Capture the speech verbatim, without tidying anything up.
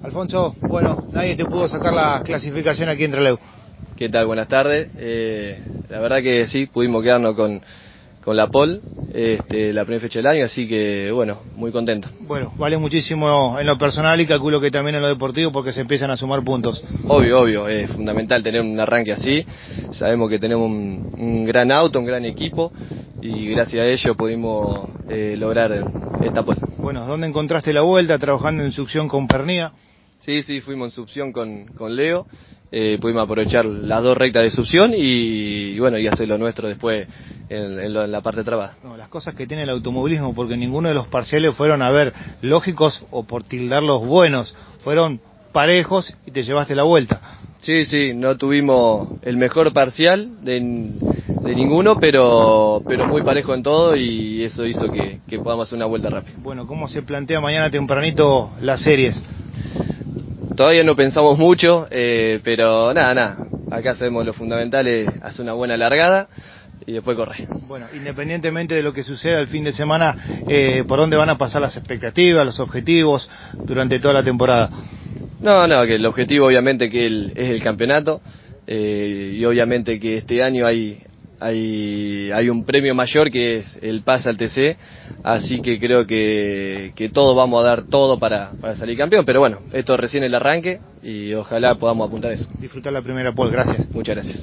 Alfonso, bueno, nadie te pudo sacar la clasificación aquí en Trelew. ¿Qué tal? Buenas tardes. Eh, la verdad que sí, pudimos quedarnos con, con la pole, este, la primera fecha del año, así que bueno, muy contento. Bueno, vale muchísimo en lo personal y calculo que también en lo deportivo porque se empiezan a sumar puntos. Obvio, obvio, es fundamental tener un arranque así. Sabemos que tenemos un, un gran auto, un gran equipo y gracias a ello pudimos eh, lograr esta pole. Bueno, ¿dónde encontraste la vuelta? Trabajando en succión con pernía. Sí, sí, fuimos en succión con, con Leo, eh, pudimos aprovechar las dos rectas de succión y, y bueno, y hacer lo nuestro después en, en, lo, en la parte trabada. No, las cosas que tiene el automovilismo, porque ninguno de los parciales fueron, a ver, lógicos o por tildarlos buenos, fueron parejos y te llevaste la vuelta. Sí, sí, no tuvimos el mejor parcial de, de ninguno, pero, pero muy parejo en todo y eso hizo que, que podamos hacer una vuelta rápida. Bueno, ¿cómo se plantea mañana tempranito las series? Todavía no pensamos mucho, eh, pero nada, nada. Acá sabemos lo fundamental es hacer una buena largada y después correr. Bueno, independientemente de lo que suceda el fin de semana, eh, ¿por dónde van a pasar las expectativas, los objetivos durante toda la temporada? No, no, que el objetivo obviamente que el, es el campeonato eh, y obviamente que este año hay, hay, hay un premio mayor que es el pase al T C, así que creo que, que todos vamos a dar todo para, para salir campeón, pero bueno, esto recién es el arranque y ojalá podamos apuntar a eso. Disfrutar la primera pole, gracias. Muchas gracias.